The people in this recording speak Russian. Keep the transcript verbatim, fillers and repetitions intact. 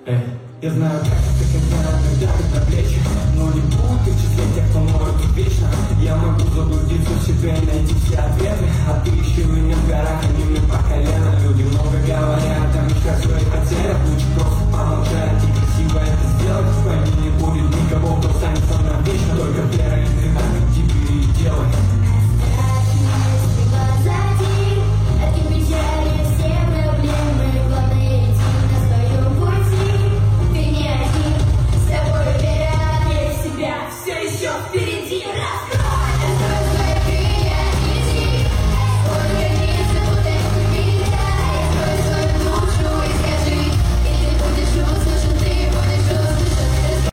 Эй, я знаю, как это, когда давит на плечи, но не буду в числе тех, кто может вечно. Я могу заблудиться в себе и найти все ответы, а ты ищи меня в горах, а не мне по колено. Люди много говорят, а мечта свои потерят. Лучше просто помолчать и красиво это сделать. Пойми, не будет никого, кто станет со мной вечно. Только вера и ты так иди и делай. Все еще впереди, раз!